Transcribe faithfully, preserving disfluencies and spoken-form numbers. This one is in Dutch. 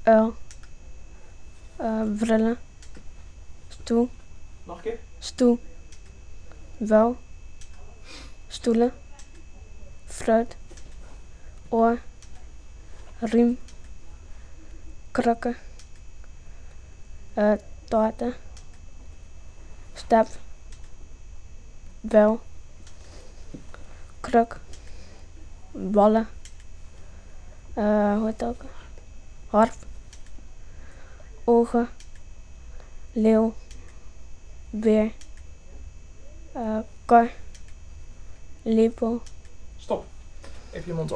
uil, uh, brillen, stoel, Nog een keer? stoel, wel, stoelen, fruit, oor, riem, krakken, uh, taarten, step, wel, kruk, ballen, uh, hoe heet het ook? Harp, ogen, leeuw, beer, uh, kar, lepel. Stop. Even je mond